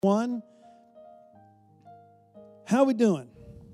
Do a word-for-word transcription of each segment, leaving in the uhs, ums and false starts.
One, how we doing?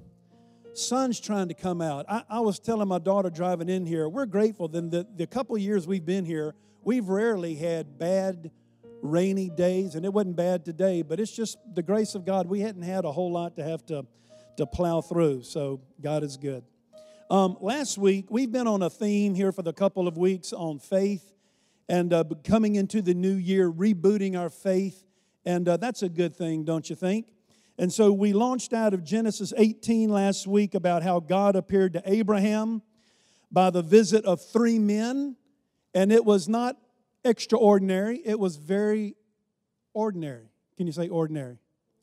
Sun's trying to come out. I, I was telling my daughter driving in here, we're grateful that the, the couple of years we've been here, we've rarely had bad, rainy days, and it wasn't bad today, but it's just the grace of God. We hadn't had a whole lot to have to, to plow through, so God is good. Um, last week, we've been on a theme here for the couple of weeks on faith, and uh, coming into the new year, rebooting our faith, and uh, that's a good thing, don't you think? And so we launched out of Genesis eighteen last week about how God appeared to Abraham by the visit of three men, and it was not extraordinary, it was very ordinary. Can you say ordinary?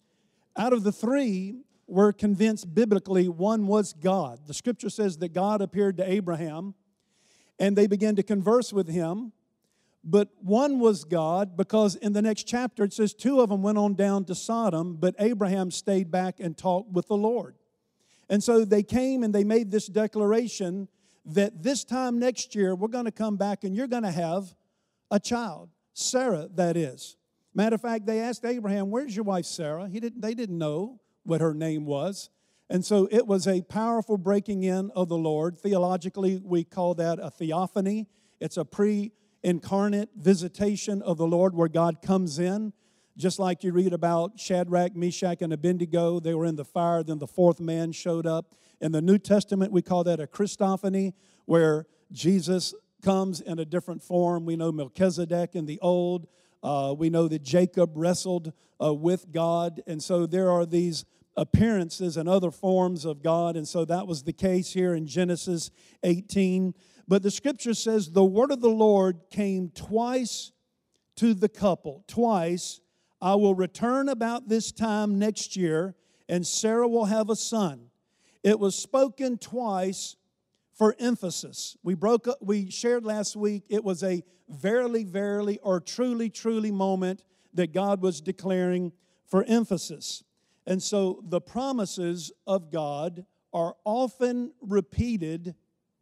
Out of the three, we're convinced biblically one was God. The scripture says that God appeared to Abraham, and they began to converse with him. But one was God, because in the next chapter it says two of them went on down to Sodom, but Abraham stayed back and talked with the Lord. And so they came and they made this declaration that this time next year we're going to come back and you're going to have a child. Sarah, that is. Matter of fact, they asked Abraham, where's your wife Sarah? He didn't, they didn't know what her name was. And so it was a powerful breaking in of the Lord. Theologically, we call that a theophany. It's a pre incarnate visitation of the Lord where God comes in. Just like you read about Shadrach, Meshach, and Abednego. They were in the fire, then the fourth man showed up. In the New Testament, we call that a Christophany, where Jesus comes in a different form. We know Melchizedek in the Old. Uh, we know that Jacob wrestled uh, with God. And so there are these appearances and other forms of God. And so that was the case here in Genesis eighteen. But the scripture says the word of the Lord came twice to the couple. Twice, I will return about this time next year, and Sarah will have a son. It was spoken twice for emphasis. We broke up, we shared last week, it was a verily, verily, or truly, truly moment that God was declaring for emphasis. And so the promises of God are often repeated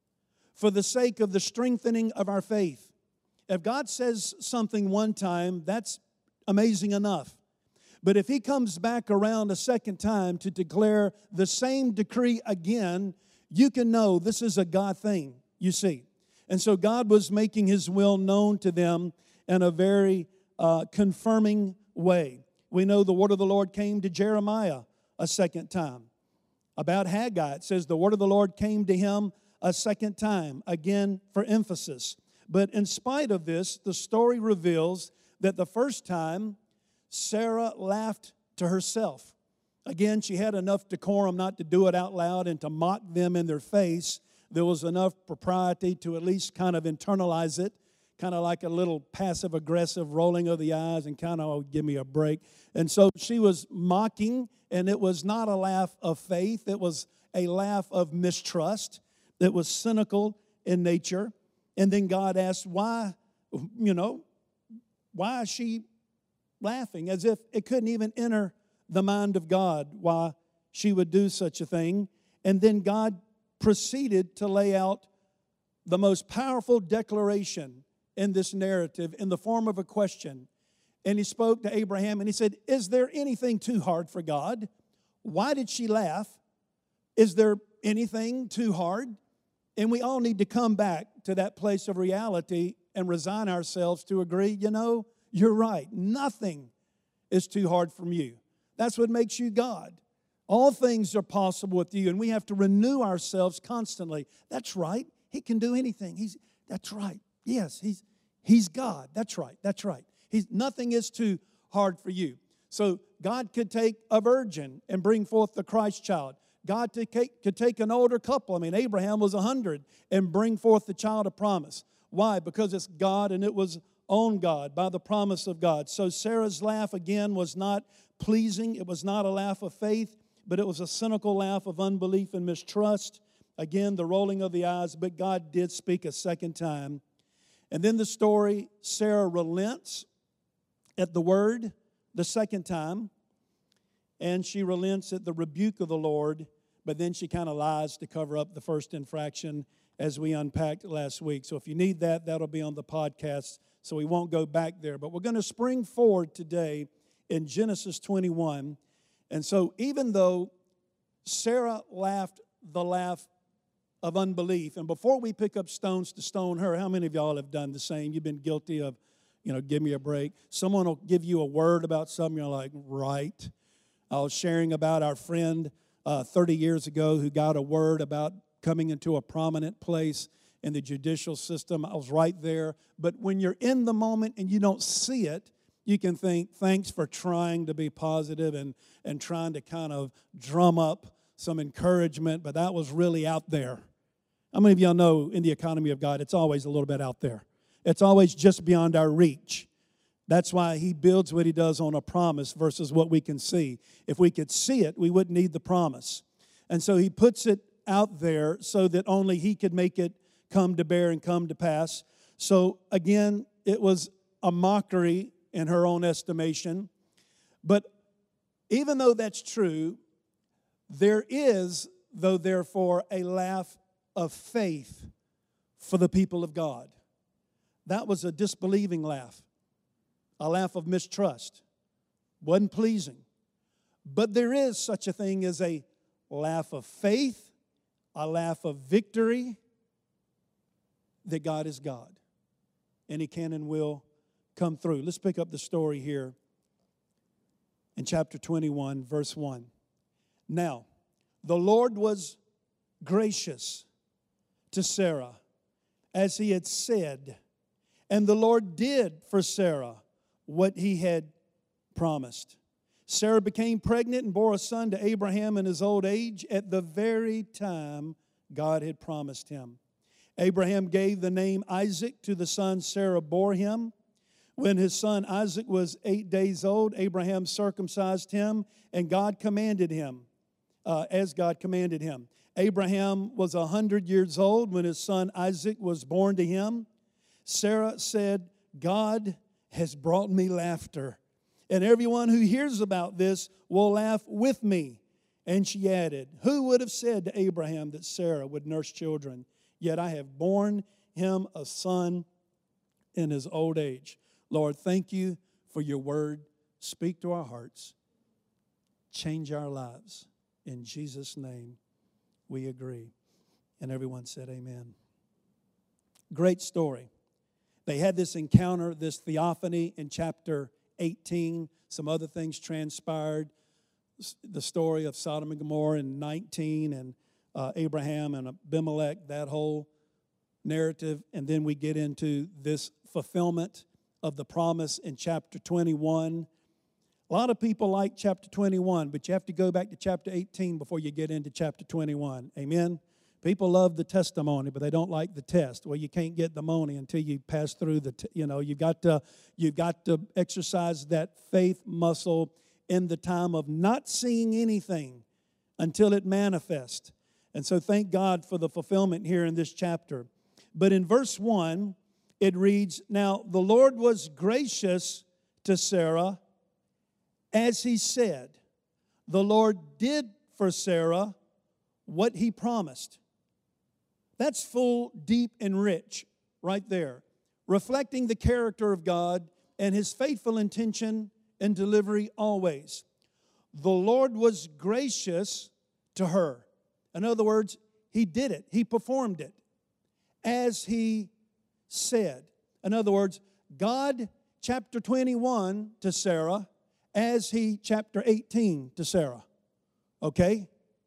for the sake of the strengthening of our faith. If God says something one time, that's amazing enough. But if He comes back around a second time to declare the same decree again, you can know this is a God thing, you see. And so God was making His will known to them in a very uh, confirming way. We know the word of the Lord came to Jeremiah a second time. About Haggai, it says the word of the Lord came to him a second time, again for emphasis. But in spite of this, the story reveals that the first time, Sarah laughed to herself. Again, she had enough decorum not to do it out loud and to mock them in their face. There was enough propriety to at least kind of internalize it, kind of like a little passive-aggressive rolling of the eyes and kind of, oh, give me a break. And so she was mocking, and it was not a laugh of faith. It was a laugh of mistrust. That was cynical in nature. And then God asked, why, you know, why is she laughing? As if it couldn't even enter the mind of God why she would do such a thing. And then God proceeded to lay out the most powerful declaration in this narrative in the form of a question. And He spoke to Abraham and He said, is there anything too hard for God? Why did she laugh? Is there anything too hard? And we all need to come back to that place of reality and resign ourselves to agree, you know, you're right. Nothing is too hard from you. That's what makes you God. All things are possible with you, and we have to renew ourselves constantly. That's right. He can do anything. He's that's right. Yes, he's he's God. That's right. That's right. He's nothing is too hard for you. So God could take a virgin and bring forth the Christ child. God could take an older couple. I mean, Abraham was one hundred and bring forth the child of promise. Why? Because it's God and it was on God by the promise of God. So Sarah's laugh, again, was not pleasing. It was not a laugh of faith, but it was a cynical laugh of unbelief and mistrust. Again, the rolling of the eyes, but God did speak a second time. And then the story, Sarah relents at the word the second time. And she relents at the rebuke of the Lord, but then she kind of lies to cover up the first infraction as we unpacked last week. So if you need that, that'll be on the podcast, so we won't go back there. But we're going to spring forward today in Genesis twenty-one. And so even though Sarah laughed the laugh of unbelief, and before we pick up stones to stone her, how many of y'all have done the same? You've been guilty of, you know, give me a break. Someone will give you a word about something, you're like, right. I was sharing about our friend uh, thirty years ago who got a word about coming into a prominent place in the judicial system. I was right there. But when you're in the moment and you don't see it, you can think, thanks for trying to be positive and, and trying to kind of drum up some encouragement, but that was really out there. How many of y'all know in the economy of God, it's always a little bit out there? It's always just beyond our reach. That's why He builds what He does on a promise versus what we can see. If we could see it, we wouldn't need the promise. And so He puts it out there so that only He could make it come to bear and come to pass. So again, it was a mockery in her own estimation. But even though that's true, there is, though therefore, a laugh of faith for the people of God. That was a disbelieving laugh, a laugh of mistrust. Wasn't pleasing. But there is such a thing as a laugh of faith, a laugh of victory, that God is God. And He can and will come through. Let's pick up the story here in chapter twenty-one, verse one. Now, the Lord was gracious to Sarah, as He had said, and the Lord did for Sarah what He had promised. Sarah became pregnant and bore a son to Abraham in his old age at the very time God had promised him. Abraham gave the name Isaac to the son Sarah bore him. When his son Isaac was eight days old, Abraham circumcised him, and God commanded him, uh, as God commanded him. Abraham was a hundred years old when his son Isaac was born to him. Sarah said, God has brought me laughter, and everyone who hears about this will laugh with me. And she added, who would have said to Abraham that Sarah would nurse children? Yet I have borne him a son in his old age. Lord, thank You for Your word. Speak to our hearts. Change our lives. In Jesus' name, we agree. And everyone said amen. Great story. They had this encounter, this theophany in chapter eighteen. Some other things transpired. The story of Sodom and Gomorrah in nineteen, and uh, Abraham and Abimelech, that whole narrative. And then we get into this fulfillment of the promise in chapter twenty-one. A lot of people like chapter twenty-one, but you have to go back to chapter eighteen before you get into chapter twenty-one. Amen? People love the testimony, but they don't like the test. Well, you can't get the money until you pass through the, t- you know, you've got to, you've got to exercise that faith muscle in the time of not seeing anything until it manifests. And so thank God for the fulfillment here in this chapter. But in verse one, it reads, now the Lord was gracious to Sarah, as He said. The Lord did for Sarah what He promised. That's full, deep, and rich right there, reflecting the character of God and His faithful intention and delivery always. The Lord was gracious to her. In other words, He did it. He performed it as He said. In other words, God, chapter twenty-one to Sarah, as He, chapter eighteen to Sarah. Okay?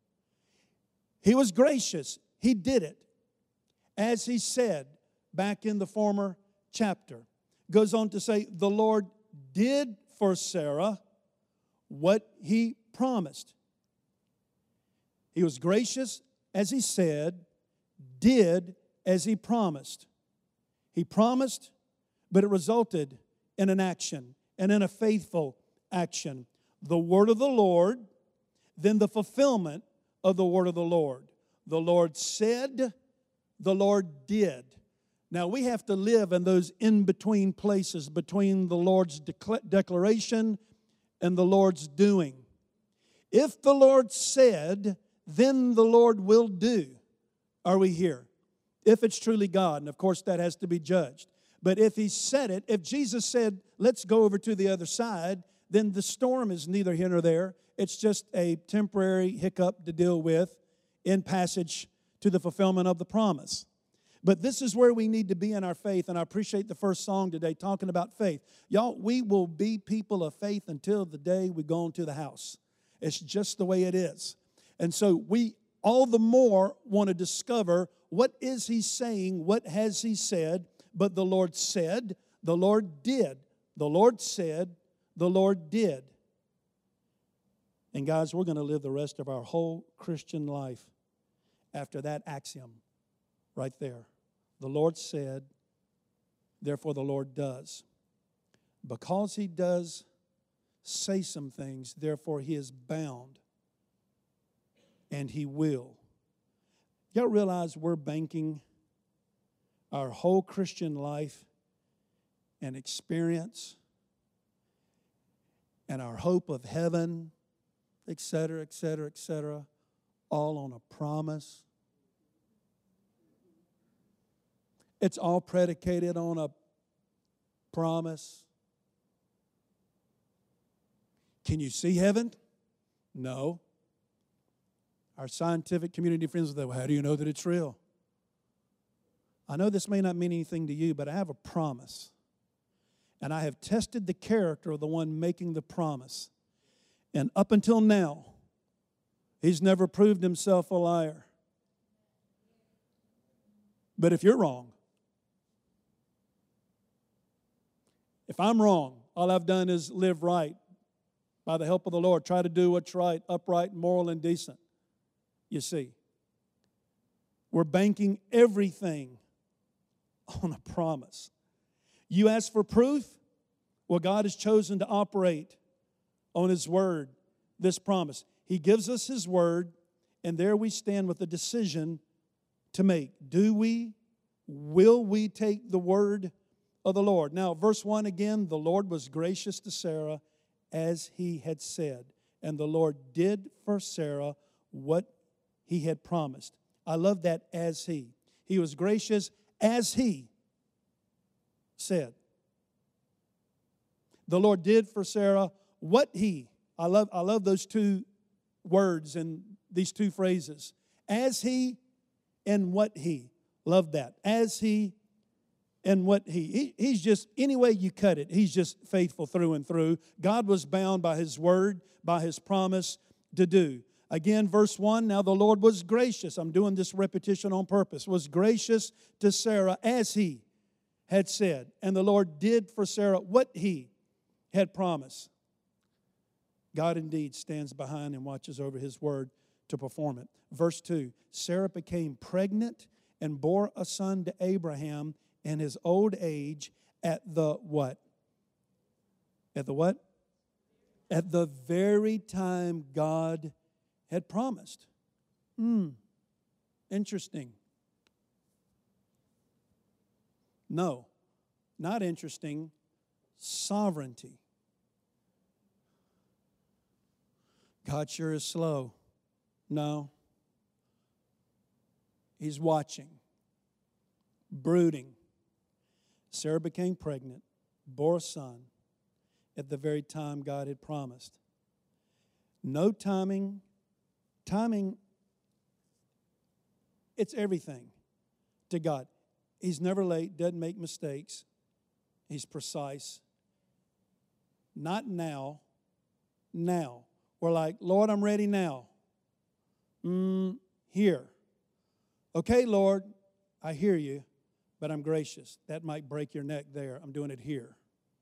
He was gracious. He did it as He said back in the former chapter. Goes on to say, the Lord did for Sarah what He promised. He was gracious as He said, did as He promised. He promised, but it resulted in an action, and in a faithful action. The word of the Lord, then the fulfillment of the word of the Lord. The Lord said, the Lord did. Now we have to live in those in-between places between the Lord's declaration and the Lord's doing. If the Lord said, then the Lord will do. Are we here? If it's truly God, and of course that has to be judged. But if He said it, if Jesus said, let's go over to the other side, then the storm is neither here nor there. It's just a temporary hiccup to deal with in passage to the fulfillment of the promise. But this is where we need to be in our faith, and I appreciate the first song today talking about faith. Y'all, we will be people of faith until the day we go into the house. It's just the way it is. And so we all the more want to discover, what is he saying? What has he said? But the Lord said, the Lord did. The Lord said, the Lord did. And guys, we're going to live the rest of our whole Christian life after that axiom right there. The Lord said, therefore the Lord does. Because he does say some things, therefore he is bound, and he will. Y'all realize we're banking our whole Christian life and experience and our hope of heaven, et cetera, et cetera, et cetera, all on a promise. It's all predicated on a promise. Can you see heaven? No. Our scientific community friends will say, well, how do you know that it's real? I know this may not mean anything to you, but I have a promise. And I have tested the character of the one making the promise. And up until now, he's never proved himself a liar. But if you're wrong, if I'm wrong, all I've done is live right by the help of the Lord. Try to do what's right, upright, moral, and decent. You see, we're banking everything on a promise. You ask for proof? Well, God has chosen to operate on His Word, this promise. He gives us His Word, and there we stand with a decision to make. Do we, will we take the Word of the Lord? Now, verse one again, the Lord was gracious to Sarah as He had said, and the Lord did for Sarah what He had promised. I love that, as He. He was gracious as He said. The Lord did for Sarah what He. I love, I love those two words and these two phrases. As He and what He. Love that. As He and what He. he. He's just, any way you cut it, He's just faithful through and through. God was bound by His Word, by His promise to do. Again, verse one, now the Lord was gracious. I'm doing this repetition on purpose. Was gracious to Sarah as He had said. And the Lord did for Sarah what He had promised. God indeed stands behind and watches over His word to perform it. Verse two, Sarah became pregnant and bore a son to Abraham in his old age at the what? At the what? At the very time God had promised. Hmm, interesting. No, not interesting. Sovereignty. God sure is slow. No. He's watching, brooding. Sarah became pregnant, bore a son at the very time God had promised. No timing. Timing, it's everything to God. He's never late, doesn't make mistakes. He's precise. Not now, now. We're like, Lord, I'm ready now. Mm, here. Okay, Lord, I hear you, but I'm gracious. That might break your neck there. I'm doing it here.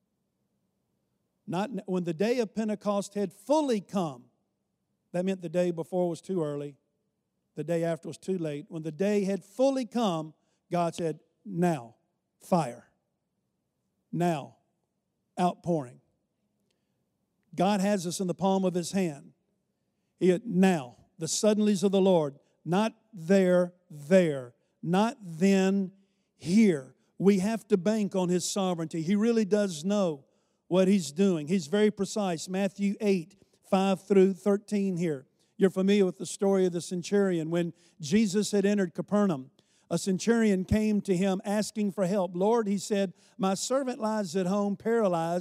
Not when the day of Pentecost had fully come. That meant the day before was too early. The day after was too late. When the day had fully come, God said, now, fire. Now, outpouring. God has us in the palm of His hand. He had, now, the suddenlies of the Lord. Not there, there. Not then, here. We have to bank on His sovereignty. He really does know what He's doing. He's very precise. Matthew eight, five through thirteen here. You're familiar with the story of the centurion. When Jesus had entered Capernaum, a centurion came to Him asking for help. Lord, he said, my servant lies at home paralyzed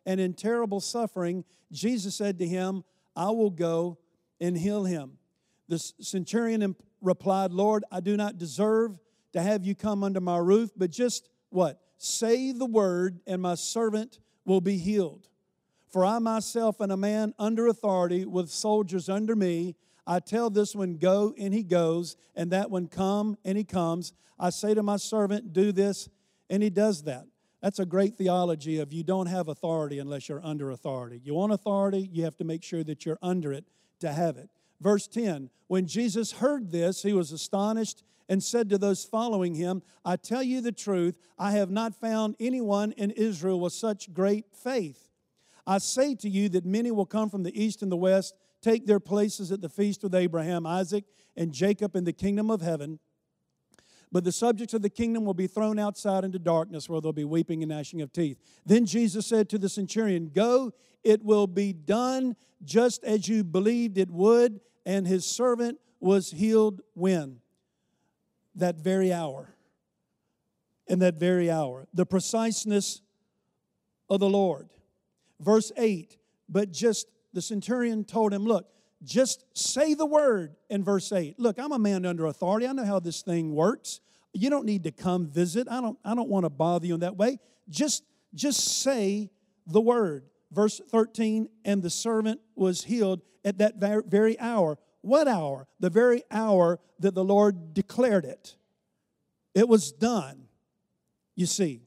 and in terrible suffering, Jesus said to him, I will go and heal him. The centurion replied, Lord, I do not deserve to have you come under my roof, but just what? Say the word, and my servant will be healed. For I myself am a man under authority with soldiers under me. I tell this one, go, and he goes, and that one, come, and he comes. I say to my servant, do this, and he does that. That's a great theology of you don't have authority unless you're under authority. You want authority, you have to make sure that you're under it to have it. Verse ten, when Jesus heard this, he was astonished and said to those following him, I tell you the truth, I have not found anyone in Israel with such great faith. I say to you that many will come from the east and the west, take their places at the feast with Abraham, Isaac, and Jacob in the kingdom of heaven. But the subjects of the kingdom will be thrown outside into darkness, where there'll be weeping and gnashing of teeth. Then Jesus said to the centurion, go, it will be done just as you believed it would. And his servant was healed when? That very hour. In that very hour. The preciseness of the Lord. Verse eight, but just the centurion told him, look, just say the word in verse eight. Look, I'm a man under authority. I know how this thing works. You don't need to come visit. I don't, I don't want to bother you in that way. Just, just say the word. Verse thirteen, and the servant was healed at that very hour. What hour? The very hour that the Lord declared it. It was done. You see,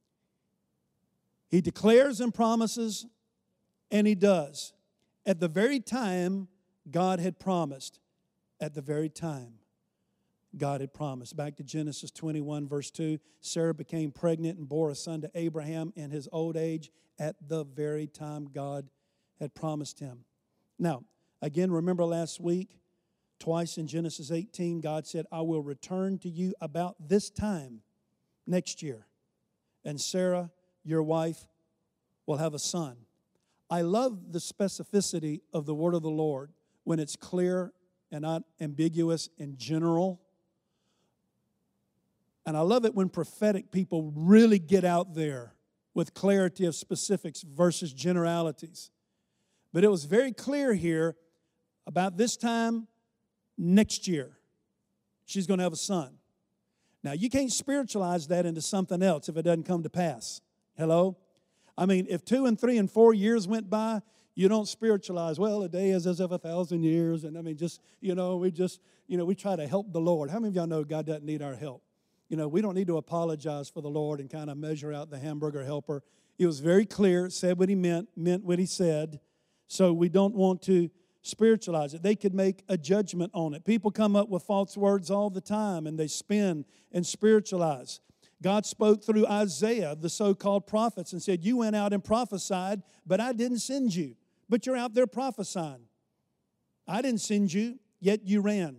He declares and promises, and He does. At the very time God had promised. At the very time God had promised. Back to Genesis twenty-one, verse two. Sarah became pregnant and bore a son to Abraham in his old age at the very time God had promised him. Now, again, remember last week, twice in Genesis eighteen, God said, I will return to you about this time next year. And Sarah, your wife, will have a son. I love the specificity of the word of the Lord when it's clear and not ambiguous and general. And I love it when prophetic people really get out there with clarity of specifics versus generalities. But it was very clear here about this time next year, she's going to have a son. Now, you can't spiritualize that into something else if it doesn't come to pass. Hello? I mean, if two and three and four years went by, you don't spiritualize, well, a day is as of a thousand years. And I mean, just, you know, we just, you know, we try to help the Lord. How many of y'all know God doesn't need our help? You know, we don't need to apologize for the Lord and kind of measure out the hamburger helper. He was very clear, said what he meant, meant what he said. So we don't want to spiritualize it. They could make a judgment on it. People come up with false words all the time, and they spin and spiritualize. God spoke through Isaiah, the so-called prophets, and said, you went out and prophesied, but I didn't send you. But you're out there prophesying. I didn't send you, yet you ran.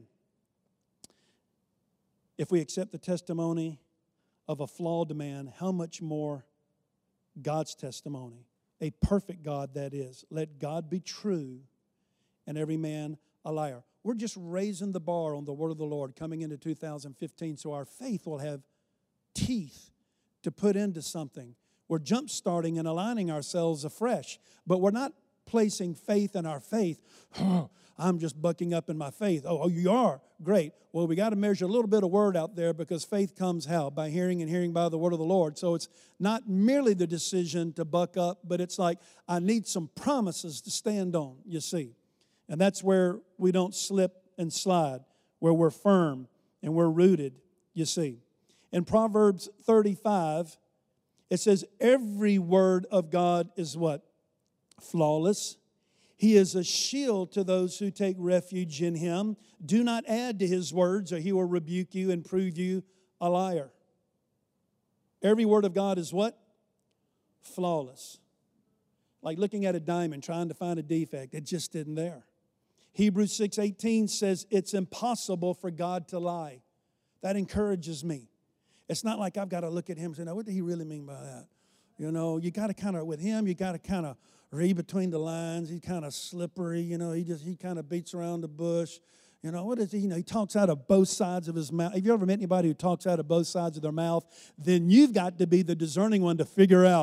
If we accept the testimony of a flawed man, how much more God's testimony? A perfect God, that is. Let God be true and every man a liar. We're just raising the bar on the word of the Lord coming into two thousand fifteen so our faith will have teeth to put into something. We're jump-starting and aligning ourselves afresh, but we're not placing faith in our faith. Oh, I'm just bucking up in my faith. Oh, oh, you are? Great. Well, we got to measure a little bit of word out there because faith comes how? By hearing and hearing by the word of the Lord. So it's not merely the decision to buck up, but it's like I need some promises to stand on, you see. And that's where we don't slip and slide, where we're firm and we're rooted, you see. In Proverbs thirty-five, it says, every word of God is what? Flawless. He is a shield to those who take refuge in Him. Do not add to His words, or He will rebuke you and prove you a liar. Every word of God is what? Flawless. Like looking at a diamond, trying to find a defect. It just isn't there. Hebrews six eighteen says it's impossible for God to lie. That encourages me. It's not like I've got to look at Him and say, now, what did He really mean by that? You know, you got to kind of, with Him, you got to kind of read between the lines. He's kind of slippery, you know, he just, he kind of beats around the bush. You know, what is he? You know, he talks out of both sides of his mouth. Have you ever met anybody who talks out of both sides of their mouth? Then you've got to be the discerning one to figure out,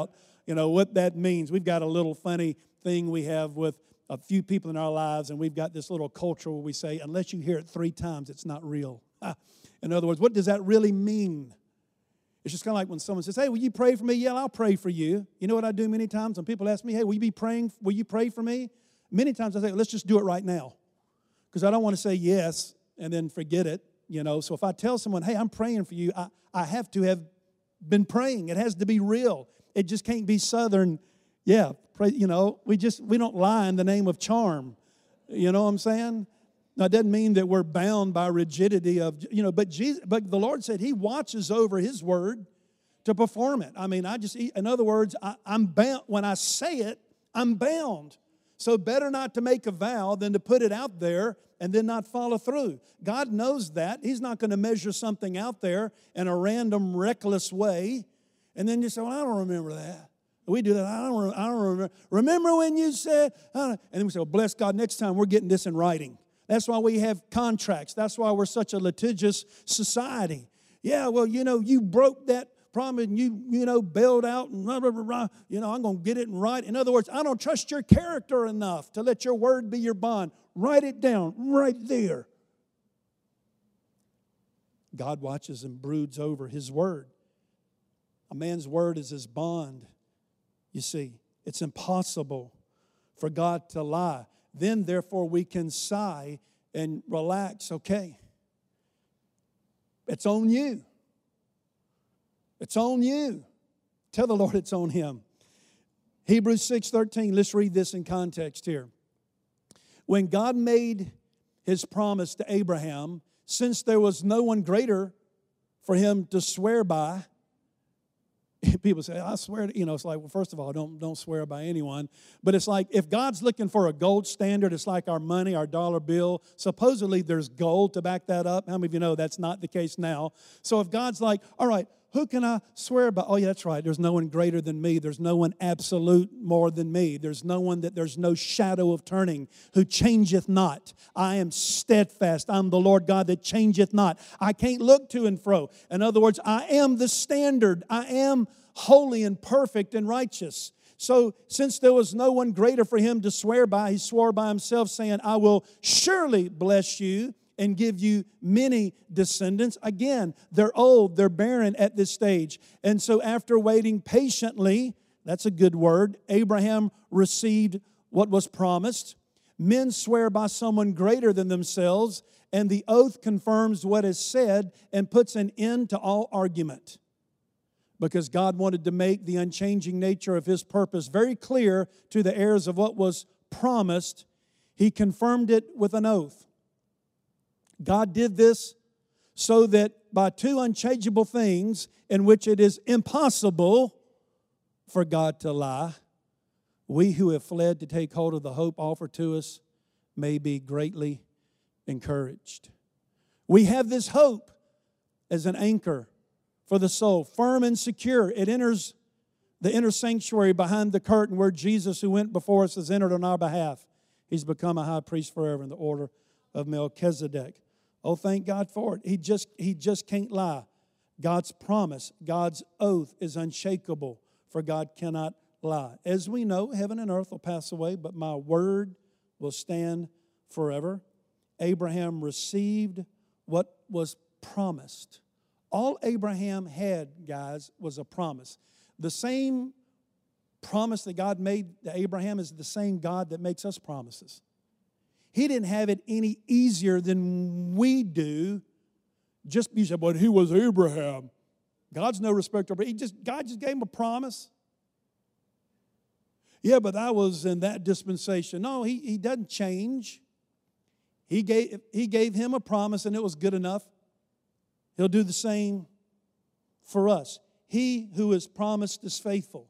you know, what that means. We've got a little funny thing we have with a few people in our lives, and we've got this little culture where we say, unless you hear it three times, it's not real. In other words, what does that really mean? It's just kind of like when someone says, hey, will you pray for me? Yeah, I'll pray for you. You know what I do many times when people ask me, hey, will you be praying? Will you pray for me? Many times I say, let's just do it right now. Because I don't want to say yes and then forget it, you know. So if I tell someone, hey, I'm praying for you, I, I have to have been praying. It has to be real. It just can't be Southern, yeah, pray, you know. We just, we don't lie in the name of charm. You know what I'm saying? Now, it doesn't mean that we're bound by rigidity of, you know, but Jesus, but the Lord said He watches over His word to perform it. I mean, I just, in other words, I, I'm bound. When I say it, I'm bound. So better not to make a vow than to put it out there and then not follow through. God knows that. He's not going to measure something out there in a random, reckless way. And then you say, well, I don't remember that. We do that. I don't, I don't remember. Remember when you said, and then we say, well, bless God, next time we're getting this in writing. That's why we have contracts. That's why we're such a litigious society. Yeah, well, you know, you broke that promise and you, you know, bailed out and blah, blah, blah, blah. You know, I'm going to get it in writing. In other words, I don't trust your character enough to let your word be your bond. Write it down right there. God watches and broods over His word. A man's word is his bond. You see, it's impossible for God to lie. Then, therefore, we can sigh and relax. Okay, it's on you. It's on you. Tell the Lord it's on Him. Hebrews six thirteen, let's read this in context here. When God made His promise to Abraham, since there was no one greater for him to swear by, people say, I swear to, you know, it's like, well, first of all, don't, don't swear by anyone. But it's like, if God's looking for a gold standard, it's like our money, our dollar bill. Supposedly there's gold to back that up. How many of you know that's not the case now? So if God's like, all right, who can I swear by? Oh, yeah, that's right. There's no one greater than me. There's no one absolute more than me. There's no one that there's no shadow of turning, who changeth not. I am steadfast. I'm the Lord God that changeth not. I can't look to and fro. In other words, I am the standard. I am holy and perfect and righteous. So since there was no one greater for him to swear by, he swore by himself, saying, I will surely bless you and give you many descendants. Again, they're old, they're barren at this stage. And so after waiting patiently, that's a good word, Abraham received what was promised. Men swear by someone greater than themselves, and the oath confirms what is said and puts an end to all argument. Because God wanted to make the unchanging nature of His purpose very clear to the heirs of what was promised, He confirmed it with an oath. God did this so that by two unchangeable things in which it is impossible for God to lie, we who have fled to take hold of the hope offered to us may be greatly encouraged. We have this hope as an anchor for the soul, firm and secure. It enters the inner sanctuary behind the curtain where Jesus, who went before us, has entered on our behalf. He's become a high priest forever in the order of Melchizedek. Oh, thank God for it. He just, he just can't lie. God's promise, God's oath is unshakable, for God cannot lie. As we know, heaven and earth will pass away, but my word will stand forever. Abraham received what was promised. All Abraham had, guys, was a promise. The same promise that God made to Abraham is the same God that makes us promises. He didn't have it any easier than we do. Just you said, but he was Abraham. God's no respecter, but he just God just gave him a promise. Yeah, but I was in that dispensation. No, he, he doesn't change. He gave, he gave him a promise and it was good enough. He'll do the same for us. He who is promised is faithful.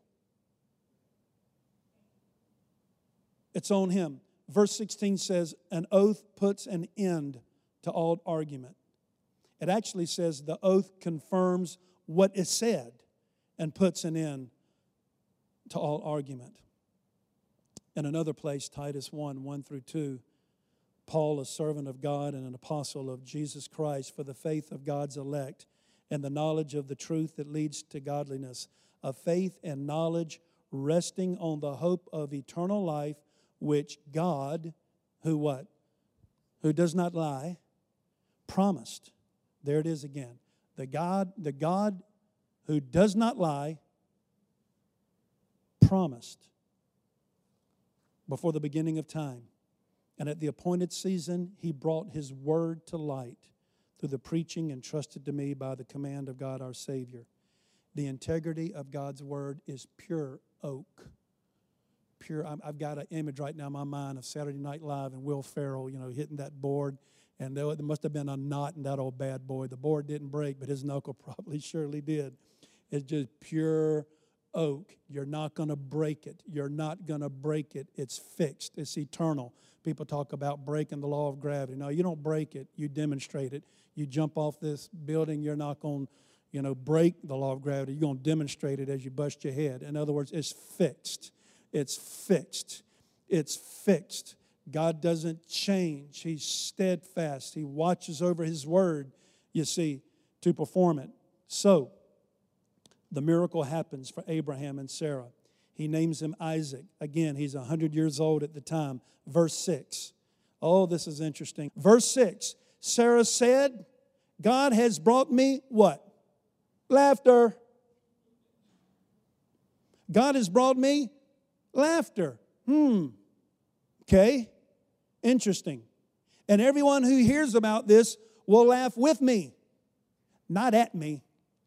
It's on him. Verse sixteen says, an oath puts an end to all argument. It actually says the oath confirms what is said and puts an end to all argument. In another place, Titus one, one through two, Paul, a servant of God and an apostle of Jesus Christ, for the faith of God's elect and the knowledge of the truth that leads to godliness, of faith and knowledge resting on the hope of eternal life, which God, who what? Who does not lie, promised. There it is again. The God, the God who does not lie, promised before the beginning of time. And at the appointed season, He brought His word to light through the preaching entrusted to me by the command of God our Savior. The integrity of God's word is pure oak. Pure. I've got an image right now in my mind of Saturday Night Live and Will Ferrell, you know, hitting that board. And there must have been a knot in that old bad boy. The board didn't break, but his knuckle probably surely did. It's just pure oak. You're not going to break it. You're not going to break it. It's fixed. It's eternal. People talk about breaking the law of gravity. No, you don't break it. You demonstrate it. You jump off this building, you're not going to, you know, break the law of gravity. You're going to demonstrate it as you bust your head. In other words, it's fixed. It's fixed. It's fixed. God doesn't change. He's steadfast. He watches over His word, you see, to perform it. So, the miracle happens for Abraham and Sarah. He names him Isaac. Again, he's one hundred years old at the time. Verse six. Oh, this is interesting. Verse six. Sarah said, God has brought me what? Laughter. God has brought me laughter. Hmm. Okay. Interesting. And everyone who hears about this will laugh with me. Not at me.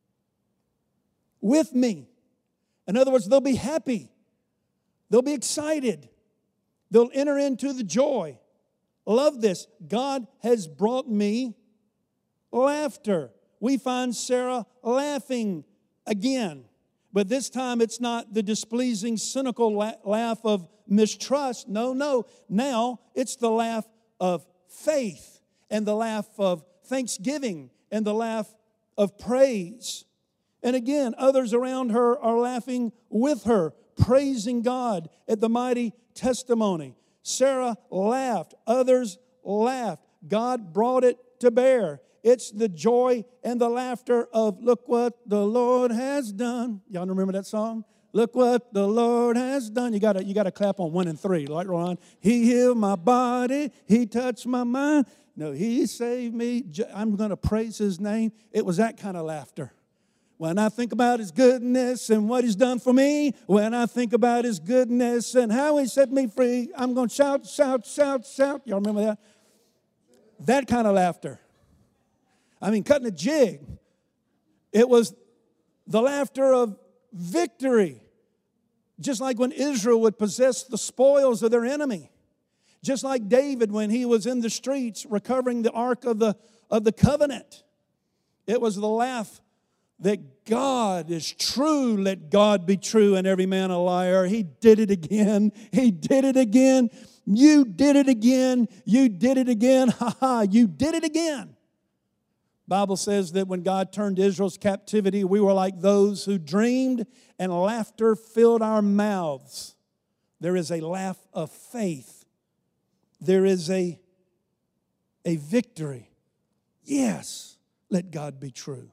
With me. In other words, they'll be happy. They'll be excited. They'll enter into the joy. Love this. God has brought me laughter. We find Sarah laughing again. But this time it's not the displeasing, cynical laugh of mistrust. No, no. Now it's the laugh of faith and the laugh of thanksgiving and the laugh of praise. And again, others around her are laughing with her, praising God at the mighty testimony. Sarah laughed. Others laughed. God brought it to bear. It's the joy and the laughter of, look what the Lord has done. Y'all remember that song? Look what the Lord has done. You gotta, you gotta clap on one and three, like Ron. He healed my body. He touched my mind. No, He saved me. I'm going to praise His name. It was that kind of laughter. When I think about His goodness and what He's done for me, when I think about His goodness and how He set me free, I'm going to shout, shout, shout, shout. Y'all remember that? That kind of laughter. I mean, cutting a jig. It was the laughter of victory. Just like when Israel would possess the spoils of their enemy. Just like David when he was in the streets recovering the ark of the, of the covenant. It was the laugh that God is true. Let God be true and every man a liar. He did it again. He did it again. You did it again. You did it again. Ha ha, you did it again. Bible says that when God turned Israel's captivity, we were like those who dreamed and laughter filled our mouths. There is a laugh of faith. There is a, a victory. Yes, let God be true.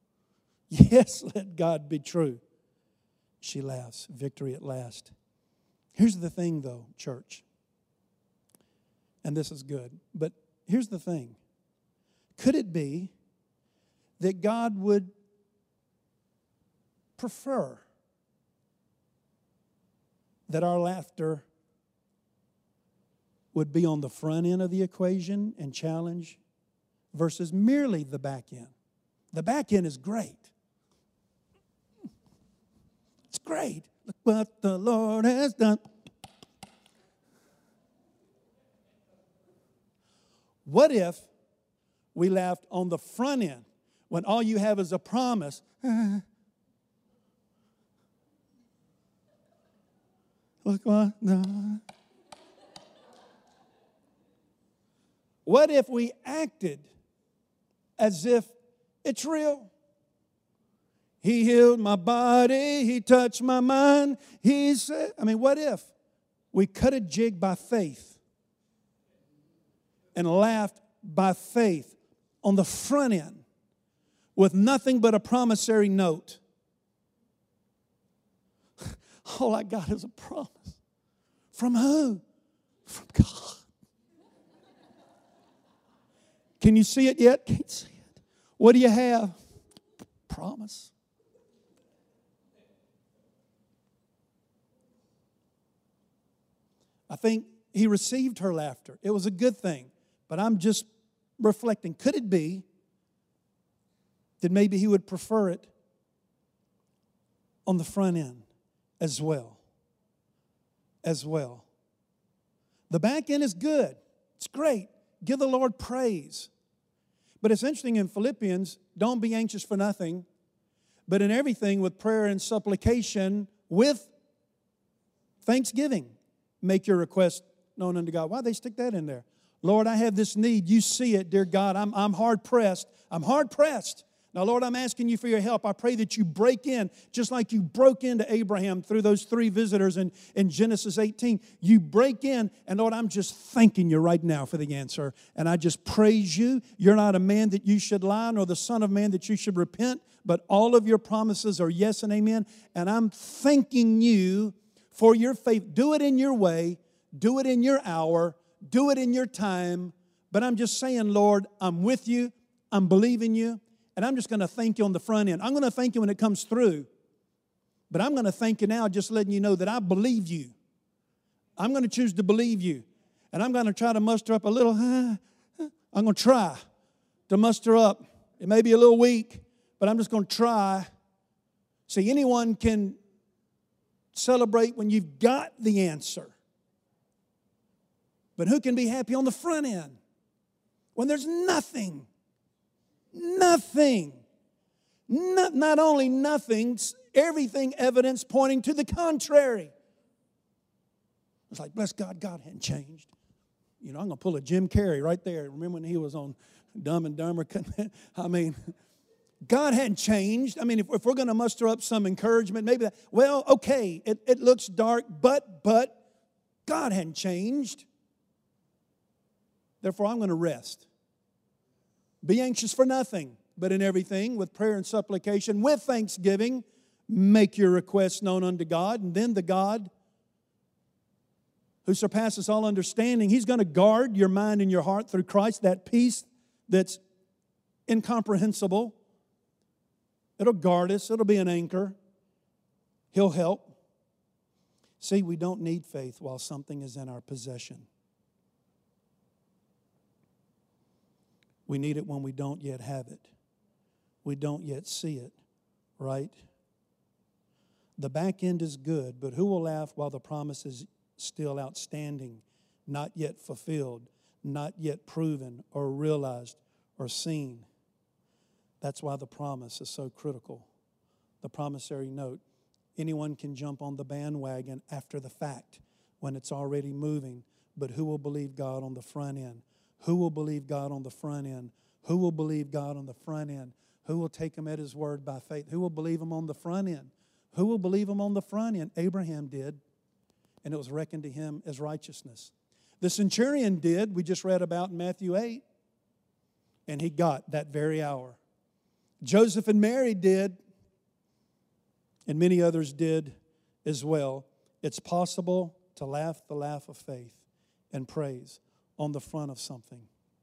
Yes, let God be true. She laughs. Victory at last. Here's the thing, though, church. And this is good. But here's the thing. Could it be that God would prefer that our laughter would be on the front end of the equation and challenge versus merely the back end? The back end is great. It's great. Look what the Lord has done. What if we laughed on the front end when all you have is a promise? Look what the... What if we acted as if it's real? He healed my body. He touched my mind. He said, I mean, what if we cut a jig by faith and laughed by faith on the front end with nothing but a promissory note? All I got is a promise. From who? From God. Can you see it yet? Can't see it. What do you have? Promise. I think he received her laughter. It was a good thing. But I'm just reflecting. Could it be that maybe he would prefer it on the front end as well? As well. The back end is good. It's great. Give the Lord praise. But it's interesting in Philippians, don't be anxious for nothing, but in everything with prayer and supplication with thanksgiving. Make your request known unto God. Why'd they stick that in there? Lord, I have this need. You see it, dear God. I'm, I'm hard pressed. I'm hard pressed. Now, Lord, I'm asking you for your help. I pray that you break in, just like you broke into Abraham through those three visitors in, in Genesis eighteen. You break in, and Lord, I'm just thanking you right now for the answer. And I just praise you. You're not a man that you should lie, nor the son of man that you should repent, but all of your promises are yes and amen. And I'm thanking you for your faith. Do it in your way. Do it in your hour. Do it in your time. But I'm just saying, Lord, I'm with you. I'm believing you. And I'm just going to thank you on the front end. I'm going to thank you when it comes through. But I'm going to thank you now just letting you know that I believe you. I'm going to choose to believe you. And I'm going to try to muster up a little, uh, I'm going to try to muster up. It may be a little weak, but I'm just going to try. See, anyone can celebrate when you've got the answer. But who can be happy on the front end when there's nothing? Nothing. Not, not only nothing, everything evidence pointing to the contrary. It's like, bless God, God hadn't changed. You know, I'm going to pull a Jim Carrey right there. Remember when he was on Dumb and Dumber? I mean, God hadn't changed. I mean, if, if we're going to muster up some encouragement, maybe that, well, okay, it, it looks dark, but, but, God hadn't changed. Therefore, I'm going to rest. Be anxious for nothing, but in everything, with prayer and supplication, with thanksgiving, make your requests known unto God. And then the God who surpasses all understanding, He's going to guard your mind and your heart through Christ, that peace that's incomprehensible. It'll guard us. It'll be an anchor. He'll help. See, we don't need faith while something is in our possession. We need it when we don't yet have it. We don't yet see it, right? The back end is good, but who will laugh while the promise is still outstanding, not yet fulfilled, not yet proven or realized or seen? That's why the promise is so critical. The promissory note. Anyone can jump on the bandwagon after the fact when it's already moving, but who will believe God on the front end? Who will believe God on the front end? Who will believe God on the front end? Who will take Him at His word by faith? Who will believe Him on the front end? Who will believe Him on the front end? Abraham did, and it was reckoned to him as righteousness. The centurion did, we just read about in Matthew eight, and he got that very hour. Joseph and Mary did, and many others did as well. It's possible to laugh the laugh of faith and praise on the front of something.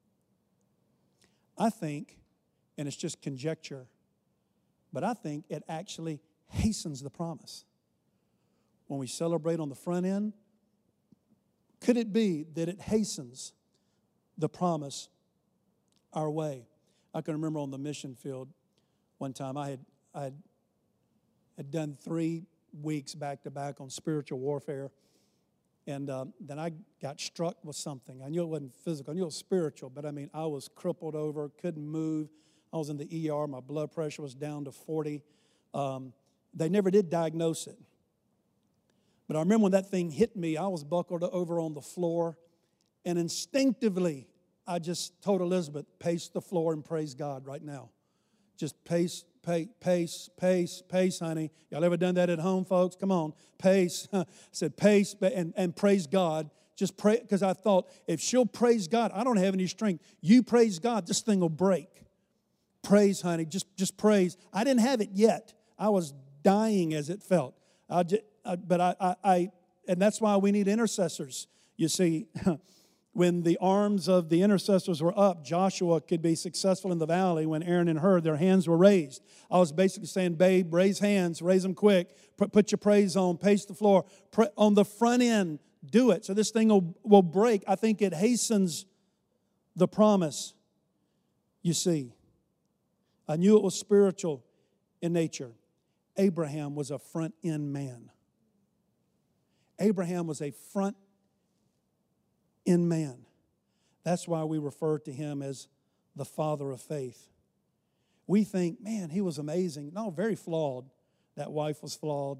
I think, and it's just conjecture, but I think it actually hastens the promise. When we celebrate on the front end, could it be that it hastens the promise our way? I can remember on the mission field one time I had, I had, had done three weeks back to back on spiritual warfare. And uh, then I got struck with something. I knew it wasn't physical. I knew it was spiritual. But, I mean, I was crippled over, couldn't move. I was in the E R. My blood pressure was down to forty. Um, they never did diagnose it. But I remember when that thing hit me, I was buckled over on the floor. And instinctively, I just told Elizabeth, pace the floor and praise God right now. Just pace, pace, pace, pace, pace, honey. Y'all ever done that at home, folks? Come on, pace. I said pace and, and praise God. Just pray, because I thought, if she'll praise God, I don't have any strength. You praise God, this thing will break. Praise, honey, just, just praise. I didn't have it yet. I was dying as it felt. I just, uh, but I, I, I, and that's why we need intercessors. You see, when the arms of the intercessors were up, Joshua could be successful in the valley. When Aaron and Hur, their hands were raised. I was basically saying, babe, raise hands, raise them quick, put your praise on, pace the floor. On the front end, do it. So this thing will, will break. I think it hastens the promise, you see. I knew it was spiritual in nature. Abraham was a front-end man. Abraham was a front-end man. That's why we refer to him as the father of faith. We think, man, he was amazing. No, very flawed. That wife was flawed.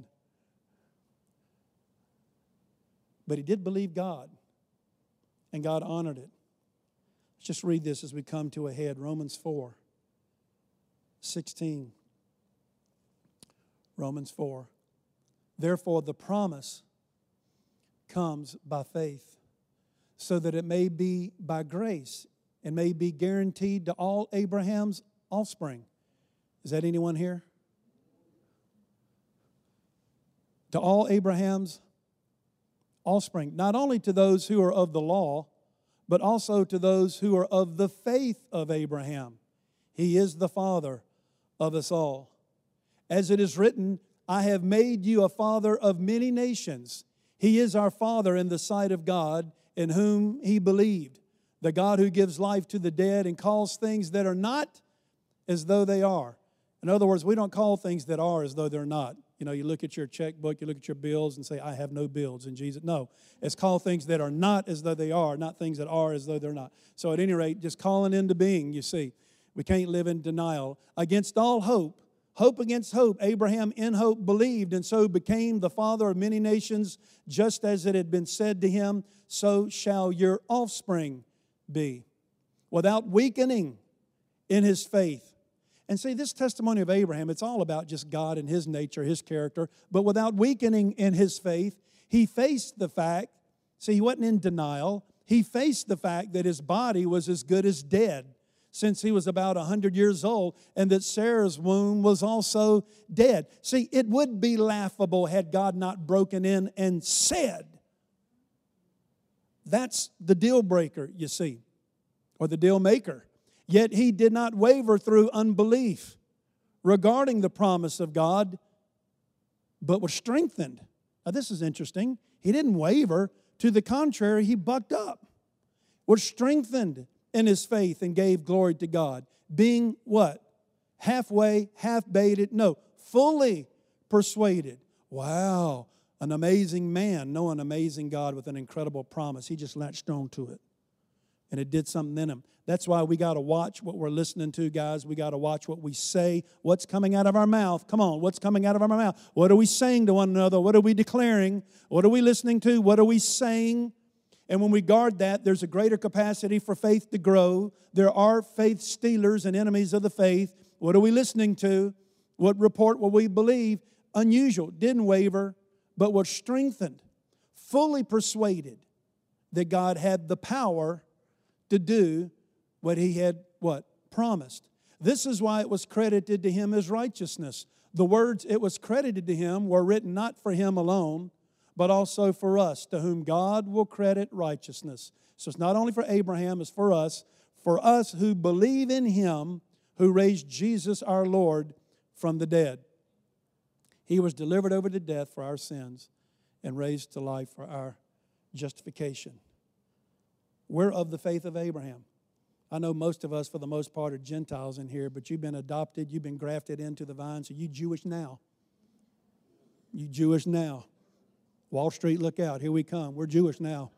But he did believe God, and God honored it. Let's just read this as we come to a head. Romans four, sixteen. Romans four. Therefore, the promise comes by faith, so that it may be by grace and may be guaranteed to all Abraham's offspring. Is that anyone here? To all Abraham's offspring, not only to those who are of the law, but also to those who are of the faith of Abraham. He is the father of us all. As it is written, I have made you a father of many nations. He is our Father in the sight of God, in whom He believed, the God who gives life to the dead and calls things that are not as though they are. In other words, we don't call things that are as though they're not. You know, you look at your checkbook, you look at your bills and say, I have no bills in Jesus. No, it's call things that are not as though they are, not things that are as though they're not. So at any rate, just calling into being, you see. We can't live in denial. Against all hope, hope against hope, Abraham in hope believed, and so became the father of many nations, just as it had been said to him, so shall your offspring be. Without weakening in his faith. And see, this testimony of Abraham, it's all about just God and His nature, His character. But without weakening in his faith, he faced the fact, see, he wasn't in denial. He faced the fact that his body was as good as dead since he was about one hundred years old, and that Sarah's womb was also dead. See, it would be laughable had God not broken in and said. That's the deal breaker, you see, or the deal maker. Yet he did not waver through unbelief regarding the promise of God, but was strengthened. Now this is interesting. He didn't waver. To the contrary, he bucked up, was strengthened in his faith and gave glory to God. Being what? Halfway, half-baited? No, fully persuaded. Wow, an amazing man, know an amazing God with an incredible promise. He just latched on to it. And it did something in him. That's why we got to watch what we're listening to, guys. We got to watch what we say, what's coming out of our mouth. Come on, what's coming out of our mouth? What are we saying to one another? What are we declaring? What are we listening to? What are we saying? And when we guard that, there's a greater capacity for faith to grow. There are faith stealers and enemies of the faith. What are we listening to? What report will we believe? Unusual, didn't waver, but was strengthened, fully persuaded that God had the power to do what He had, what? Promised. This is why it was credited to Him as righteousness. The words it was credited to Him were written not for Him alone, but also for us, to whom God will credit righteousness. So it's not only for Abraham, it's for us. For us who believe in Him who raised Jesus our Lord from the dead. He was delivered over to death for our sins and raised to life for our justification. We're of the faith of Abraham. I know most of us, for the most part, are Gentiles in here, but you've been adopted, you've been grafted into the vine, so you Jewish now. You Jewish now. Wall Street, look out, here we come. We're Jewish now.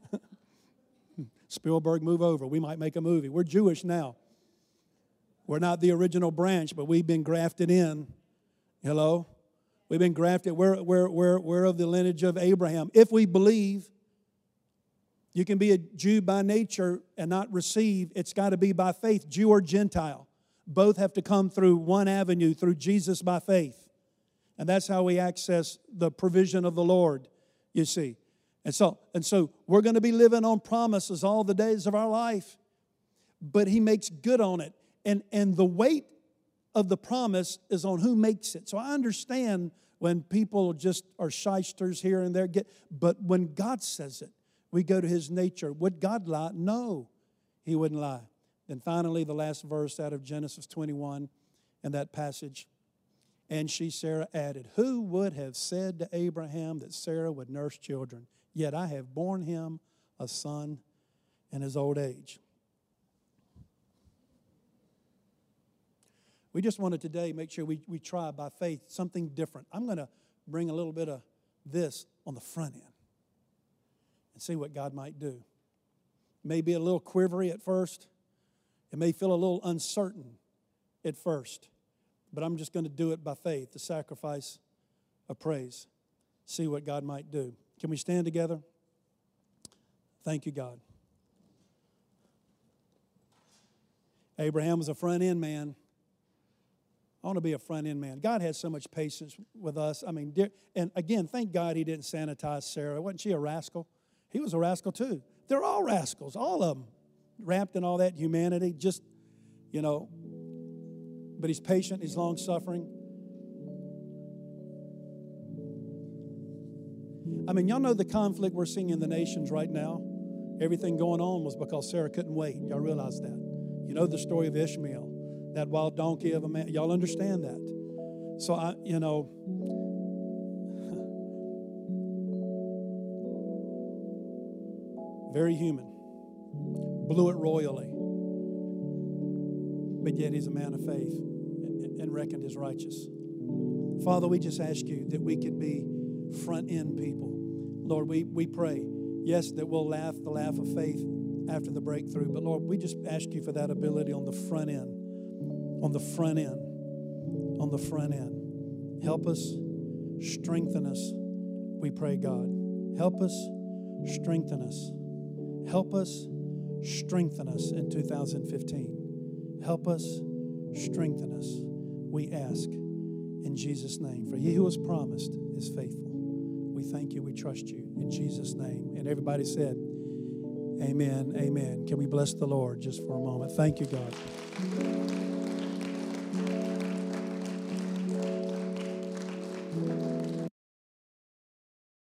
Spielberg, move over. We might make a movie. We're Jewish now. We're not the original branch, but we've been grafted in. Hello? We've been grafted. We're, we're, we're, we're of the lineage of Abraham. If we believe, you can be a Jew by nature and not receive. It's got to be by faith, Jew or Gentile. Both have to come through one avenue, through Jesus by faith. And that's how we access the provision of the Lord, you see. And so, and so we're going to be living on promises all the days of our life. But He makes good on it. And, and the weight of the promise is on who makes it. So I understand when people just are shysters here and there. Get, but when God says it, we go to His nature. Would God lie? No, He wouldn't lie. Then finally, the last verse out of Genesis twenty-one and that passage. And she, Sarah, added, who would have said to Abraham that Sarah would nurse children? Yet I have borne him a son in his old age. We just want to today make sure we, we try by faith something different. I'm going to bring a little bit of this on the front end and see what God might do. It may be a little quivery at first. It may feel a little uncertain at first. But I'm just going to do it by faith, the sacrifice of praise. See what God might do. Can we stand together? Thank you, God. Abraham was a front-end man. I want to be a front-end man. God has so much patience with us. I mean, dear, and again, thank God He didn't sanitize Sarah. Wasn't she a rascal? He was a rascal too. They're all rascals, all of them, wrapped in all that humanity. Just, you know, but He's patient, He's long-suffering. I mean, y'all know the conflict we're seeing in the nations right now? Everything going on was because Sarah couldn't wait. Y'all realize that? You know the story of Ishmael, that wild donkey of a man. Y'all understand that? So, I, you know, very human. Blew it royally. But yet He's a man of faith and reckoned as righteous. Father, we just ask You that we could be front-end people. Lord, we, we pray, yes, that we'll laugh the laugh of faith after the breakthrough. But Lord, we just ask You for that ability on the front end. On the front end. On the front end. Help us, strengthen us, we pray, God. Help us, strengthen us. Help us, strengthen us in two thousand fifteen. Help us, strengthen us, we ask in Jesus' name. For He who has promised is faithful. We thank You, we trust You in Jesus' name. And everybody said, amen, amen. Can we bless the Lord just for a moment? Thank you, God.